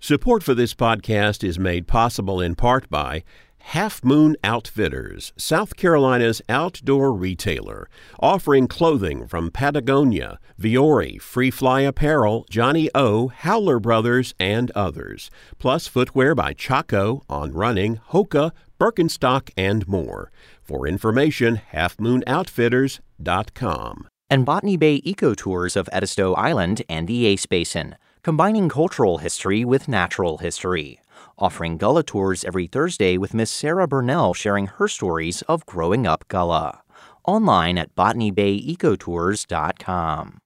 Support for this podcast is made possible in part by Half Moon Outfitters, South Carolina's outdoor retailer, offering clothing from Patagonia, Viore, Free Fly Apparel, Johnny O, Howler Brothers, and others, plus footwear by Chaco, On Running, Hoka, Birkenstock, and more. For information, halfmoonoutfitters.com. And Botany Bay Eco Tours of Edisto Island and the Ace Basin, combining cultural history with natural history. Offering Gullah tours every Thursday with Miss Sarah Burnell sharing her stories of growing up Gullah. Online at botanybayecotours.com.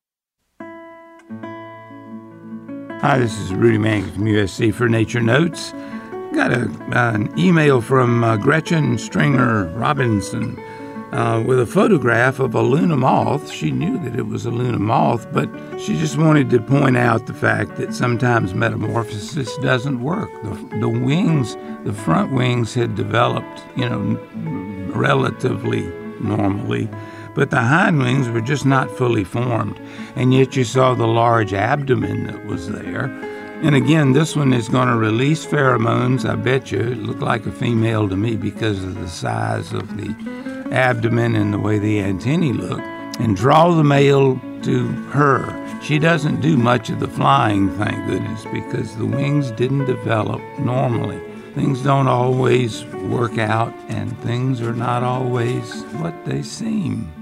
Hi, this is Rudy Manning from USC for Nature Notes. Got an email from Gretchen Stringer Robinson with a photograph of a Luna moth. She knew that it was a Luna moth, but she just wanted to point out the fact that sometimes metamorphosis doesn't work. The wings, the front wings had developed, relatively normally, but the hind wings were just not fully formed. And yet you saw the large abdomen that was there. And again, this one is going to release pheromones, I bet you. It looked like a female to me because of the size of the abdomen and the way the antennae look, and draw the male to her. She doesn't do much of the flying, thank goodness, because the wings didn't develop normally. Things don't always work out, and things are not always what they seem.